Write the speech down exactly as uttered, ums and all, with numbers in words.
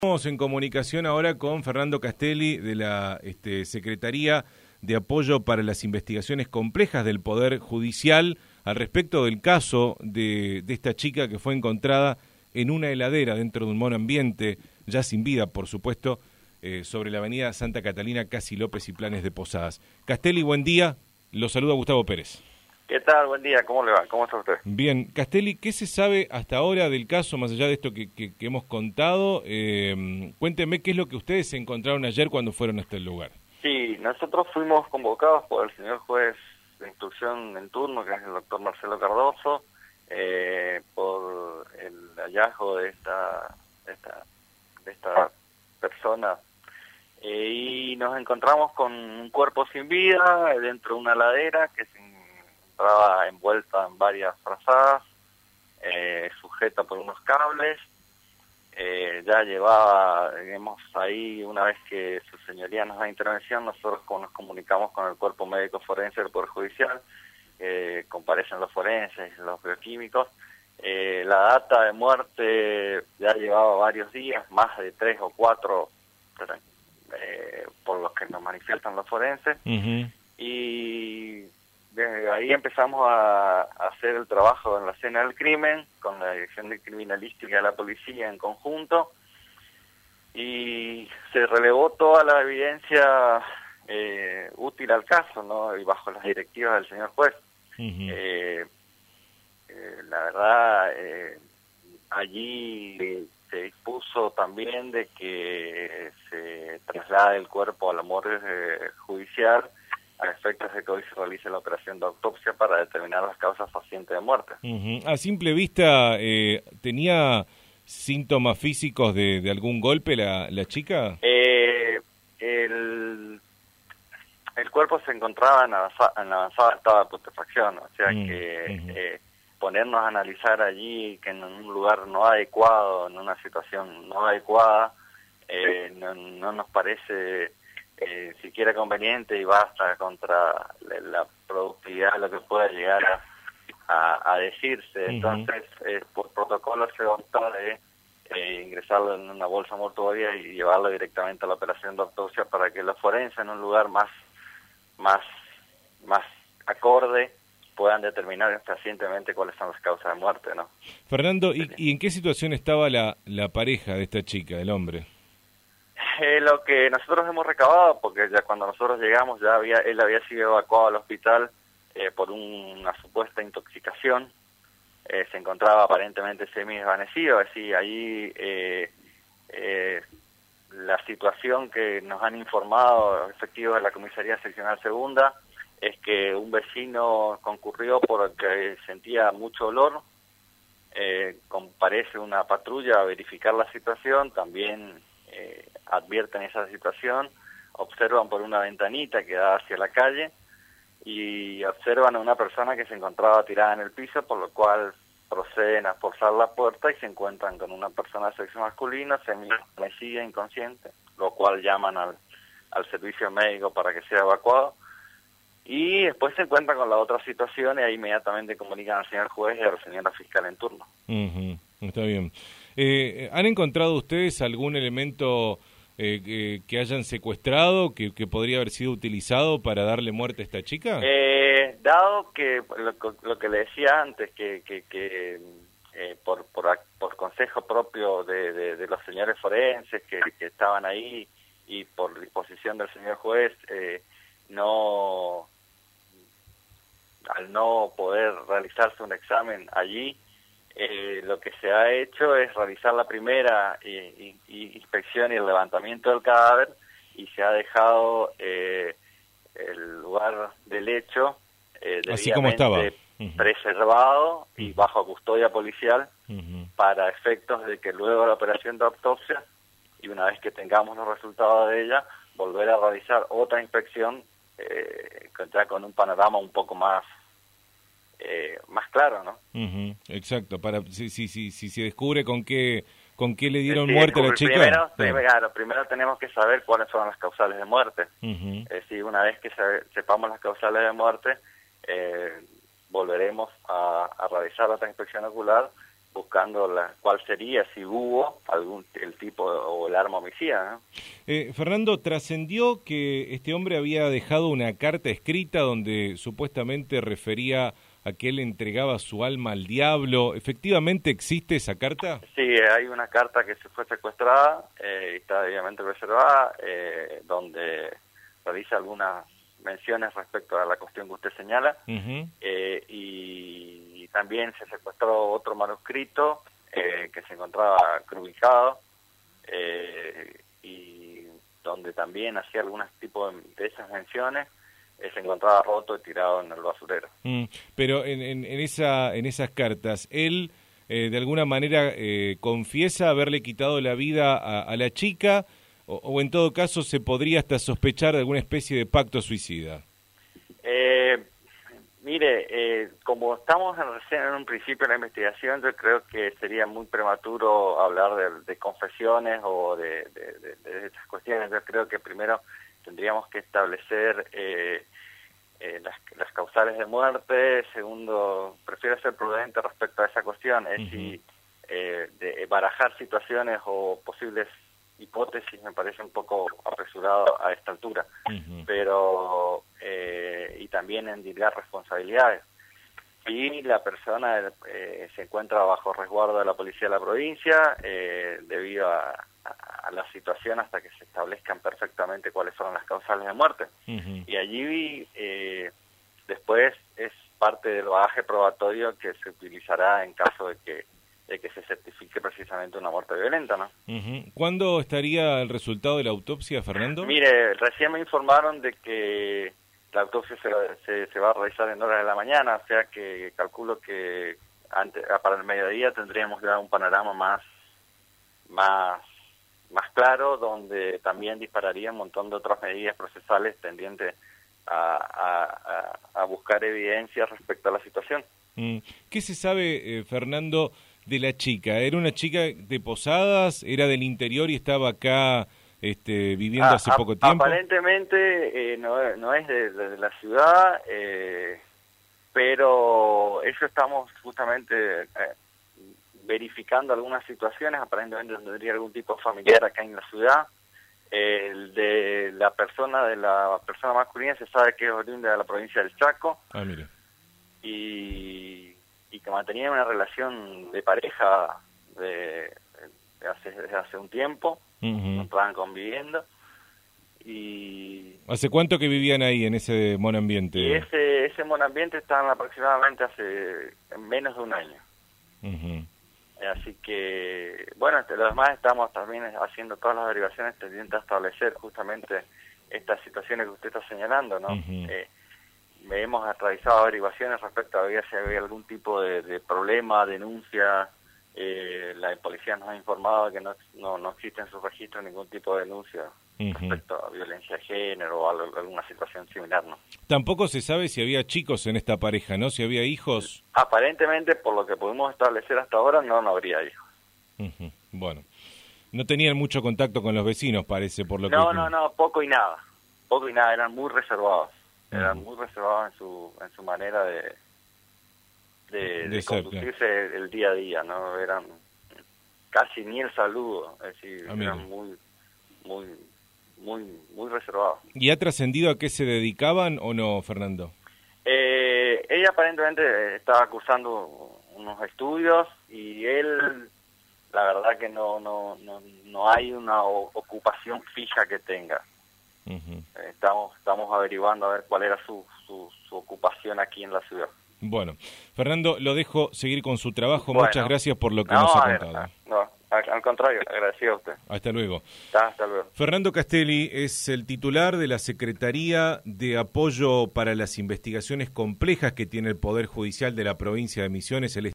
Estamos en comunicación ahora con Fernando Castelli de la este, Secretaría de Apoyo para las Investigaciones Complejas del Poder Judicial al respecto del caso de, de esta chica que fue encontrada en una heladera dentro de un monoambiente, ya sin vida, por supuesto, eh, sobre la avenida Santa Catalina, Casi López y Planes de Posadas. Castelli, buen día. Lo saluda Gustavo Pérez. ¿Qué tal? Buen día. ¿Cómo le va? ¿Cómo está usted? Bien. Castelli, ¿qué se sabe hasta ahora del caso, más allá de esto que, que, que hemos contado? Eh, cuénteme qué es lo que ustedes encontraron ayer cuando fueron hasta el lugar. Sí, nosotros fuimos convocados por el señor juez de instrucción en turno, que es el doctor Marcelo Cardoso, eh, por el hallazgo de esta, de esta, de esta persona. Eh, y nos encontramos con un cuerpo sin vida dentro de una ladera que se encontraba envuelta en varias frazadas, eh, sujeta por unos cables. Eh, ya llevaba, digamos, ahí, una vez que su señoría nos da intervención, nosotros nos comunicamos con el cuerpo médico forense del Poder Judicial, eh, comparecen los forenses, los bioquímicos. Eh, la data de muerte ya llevaba varios días, más de tres o cuatro, eh, por los que nos manifiestan los forenses, uh-huh. Y desde ahí empezamos a, a hacer el trabajo en la escena del crimen, con la Dirección de Criminalística de la Policía en conjunto, y se relevó toda la evidencia eh, útil al caso, ¿no? Y bajo las directivas del señor juez. Uh-huh. eh, eh, la verdad, eh, allí se dispuso también de que se traslade el cuerpo a la morgue eh, judicial, a efectos de que hoy se realice la operación de autopsia para determinar las causas pacientes de muerte. Uh-huh. A simple vista, eh, ¿tenía síntomas físicos de, de algún golpe la, la chica? Eh, el, el cuerpo se encontraba en avanzado, en avanzado estado de putrefacción, o sea uh-huh. que uh-huh. Eh, ponernos a analizar allí que en un lugar no adecuado, en una situación no adecuada, eh, no, no nos parece... Eh, siquiera conveniente y basta contra la, la productividad, lo que pueda llegar a, a, a decirse. Uh-huh. Entonces, eh, por protocolo se opta de eh, ingresarlo en una bolsa mortuoria y llevarlo directamente a la operación de autopsia para que los forenses en un lugar más, más, más acorde puedan determinar fehacientemente cuáles son las causas de muerte, ¿no? Fernando, ¿y, ¿y en qué situación estaba la, la pareja de esta chica, el hombre? Eh, lo que nosotros hemos recabado, porque ya cuando nosotros llegamos ya había él había sido evacuado al hospital eh, por un, una supuesta intoxicación, eh, se encontraba aparentemente semi-desvanecido, así allí eh, eh, la situación que nos han informado efectivos de la Comisaría Seccional Segunda es que un vecino concurrió porque sentía mucho olor, eh, comparece una patrulla a verificar la situación, también Eh, advierten esa situación, observan por una ventanita que da hacia la calle y observan a una persona que se encontraba tirada en el piso, por lo cual proceden a forzar la puerta y se encuentran con una persona de sexo masculino, semidesvanecida, inconsciente, lo cual llaman al, al servicio médico para que sea evacuado, y después se encuentran con la otra situación y ahí inmediatamente comunican al señor juez y a la señora fiscal en turno. Uh-huh. Está bien. Eh, ¿Han encontrado ustedes algún elemento eh, que, que hayan secuestrado, que, que podría haber sido utilizado para darle muerte a esta chica? Eh, dado que lo, lo que le decía antes, que, que, que eh, por, por, por consejo propio de, de, de los señores forenses que, que estaban ahí y por disposición del señor juez, eh, no al no poder realizarse un examen allí, Eh, lo que se ha hecho es realizar la primera eh, y, y inspección y el levantamiento del cadáver y se ha dejado eh, el lugar del hecho eh, así como estaba, uh-huh. preservado y uh-huh. bajo custodia policial uh-huh. para efectos de que luego de la operación de autopsia y una vez que tengamos los resultados de ella, volver a realizar otra inspección eh, ya con un panorama un poco más Eh, más claro, ¿no? Uh-huh, exacto, para si, si, si, si se descubre con qué con qué le dieron sí, muerte a la chica. Primero, sí. primero, claro, primero tenemos que saber cuáles son las causales de muerte. Uh-huh. Es decir, una vez que se, sepamos las causales de muerte, eh, volveremos a, a realizar otra inspección ocular buscando la, cuál sería, si hubo algún el tipo o el arma homicida, ¿no? Eh, Fernando, trascendió que este hombre había dejado una carta escrita donde supuestamente refería a que él entregaba su alma al diablo. ¿Efectivamente existe esa carta? Sí, hay una carta que se fue secuestrada, eh, y está debidamente reservada, eh, donde realiza algunas menciones respecto a la cuestión que usted señala, uh-huh. eh, y, y también se secuestró otro manuscrito eh, que se encontraba crujado, eh, y donde también hacía algunos tipos de, de esas menciones, eh, se encontraba roto y tirado en el basurero. Mm, pero en, en, en, esa, en esas cartas, él eh, de alguna manera eh, confiesa haberle quitado la vida a, a la chica, O, o en todo caso se podría hasta sospechar de alguna especie de pacto suicida. Eh, mire, eh, como estamos en, recién en un principio de la investigación, yo creo que sería muy prematuro hablar de, de confesiones o de, de, de, de estas cuestiones. Yo creo que primero tendríamos que establecer eh, eh, las, las causales de muerte. Segundo, prefiero ser prudente respecto a esa cuestión, es uh-huh. si eh, de barajar situaciones o posibles hipótesis me parece un poco apresurado a esta altura, uh-huh. pero eh, y también endilgar responsabilidades. Y la persona eh, se encuentra bajo resguardo de la policía de la provincia eh, debido a, a, a la situación hasta que se establezcan perfectamente cuáles son las causales de muerte. Uh-huh. Y allí eh, después es parte del bagaje probatorio que se utilizará en caso de que de que se certifique precisamente una muerte violenta, ¿no? Uh-huh. ¿Cuándo estaría el resultado de la autopsia, Fernando? Mire, recién me informaron de que la autopsia se, se, se va a realizar en horas de la mañana, o sea que calculo que antes, para el mediodía tendríamos ya un panorama más, más, más claro, donde también dispararía un montón de otras medidas procesales tendientes a, a, a, a buscar evidencias respecto a la situación. Mm. ¿Qué se sabe, eh, Fernando, de la chica? ¿Era una chica de Posadas? ¿Era del interior y estaba acá este, viviendo ah, hace poco tiempo? Aparentemente eh, no, no es de, de, de la ciudad, eh, pero eso estamos justamente eh, verificando algunas situaciones. Aparentemente tendría algún tipo familiar acá en la ciudad. Eh, el de la persona de la persona masculina se sabe que es oriunda de la provincia del Chaco. Ah, mire. Y y que mantenían una relación de pareja de, de hace, desde hace un tiempo, uh-huh. estaban conviviendo. Y ¿hace cuánto que vivían ahí en ese monambiente? Y ese ese monambiente estaban aproximadamente hace menos de un año. Uh-huh. Así que, bueno, lo demás estamos también haciendo todas las derivaciones tendientes a establecer justamente estas situaciones que usted está señalando, ¿no? Uh-huh. Eh, hemos realizado averiguaciones respecto a ver si había algún tipo de, de problema, denuncia. Eh, la policía nos ha informado que no, no, no existe en sus registros ningún tipo de denuncia uh-huh. respecto a violencia de género o a alguna situación similar, ¿no? Tampoco se sabe si había chicos en esta pareja, ¿no? Si había hijos. Aparentemente, por lo que pudimos establecer hasta ahora, no, no habría hijos. Uh-huh. Bueno, no tenían mucho contacto con los vecinos, parece, por lo no, que... No, no, no, poco y nada. Poco y nada, eran muy reservados. Eran uh-huh. muy reservados en su en su manera de de, de, de ser, conducirse claro. el día a día, ¿no? Eran casi ni el saludo, es decir, ah, eran muy muy muy muy reservados. ¿Y ha trascendido a qué se dedicaban o no, Fernando? Eh, ella aparentemente estaba cursando unos estudios y él, la verdad que no no no no hay una ocupación fija que tenga. Uh-huh. Estamos estamos averiguando a ver cuál era su, su, su ocupación aquí en la ciudad. Bueno, Fernando, lo dejo seguir con su trabajo. Bueno, Muchas gracias por lo que no, nos ha ver, contado. No, al, al contrario, agradecido a usted. Hasta luego. Hasta luego. Fernando Castelli es el titular de la Secretaría de Apoyo para las Investigaciones Complejas que tiene el Poder Judicial de la provincia de Misiones. El